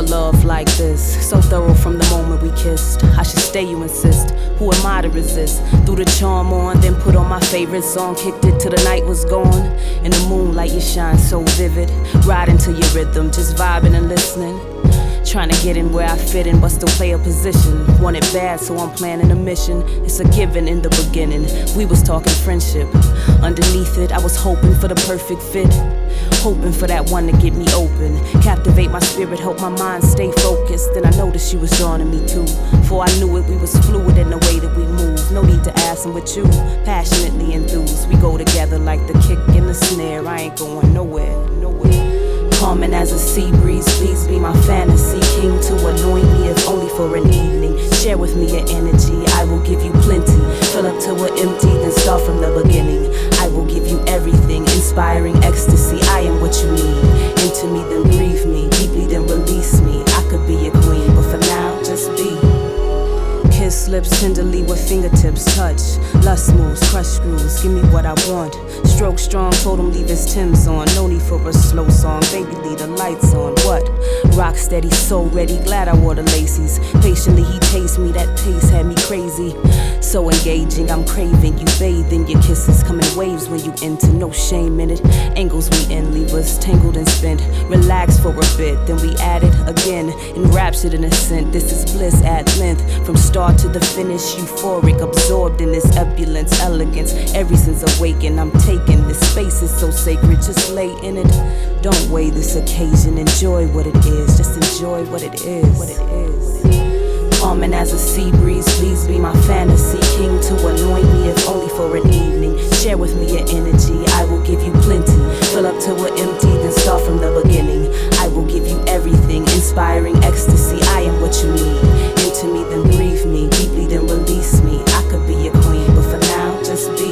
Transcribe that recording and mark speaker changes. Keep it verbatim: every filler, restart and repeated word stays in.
Speaker 1: love like this? So thorough from the moment we kissed. I should stay, you insist. Who am I to resist? Threw the charm on, then put on my favorite song. Kicked it till the night was gone. In the moonlight you shine so vivid. Riding to your rhythm, just vibing and listening. Trying to get in where I fit in, but still play a position. Want it bad, so I'm planning a mission. It's a given in the beginning. We was talking friendship. Underneath it, I was hoping for the perfect fit. Hoping for that one to get me open. Captivate my spirit, help my mind stay focused. Then I noticed she was drawn to me too. Before I knew it, we was fluid in the way that we move. No need to ask, I'm with you, passionately enthused. We go together like the kick and the snare. I ain't going nowhere, nowhere. Calming as a sea breeze, please be my fantasy. King to anoint me if only for an evening. Share with me your energy, I will give you plenty. Fill up till we're empty, then start from the beginning. I will give you everything, inspiring ecstasy. I am what you need. Into me, then breathe me. Deeply, then release me. I could be your queen, but for now, just be. Kiss lips tenderly with fingertips touch. Lust moves, crush screws, give me what I want. Stroke strong, told him leave his Timbs on. No need for a slow song, baby leave the lights on. What? Rock steady, so ready, glad I wore the laces. Patiently he tastes me, that pace had me crazy. So engaging, I'm craving you, bathe in your kisses. Come in waves when you enter, no shame in it. Angles we in, leave us tangled and spent. Relax for a bit, then we at it again. Enraptured in a scent, this is bliss at length. From start to the finish, euphoric, absorbed in this opulence, elegance. Every sense awakened, I'm taking this space is so sacred, just lay in it. Don't weigh this occasion, enjoy what it is. Just enjoy what it is. What it is. Calming as a sea breeze, please be my fantasy. King to anoint me if only for an evening. Share with me your energy, I will give you plenty. Fill up till we're empty, then start from the beginning. I will give you everything, inspiring ecstasy. I am what you need. Into me, then breathe me. Deeply, then release me. I could be your queen, but for now, just be.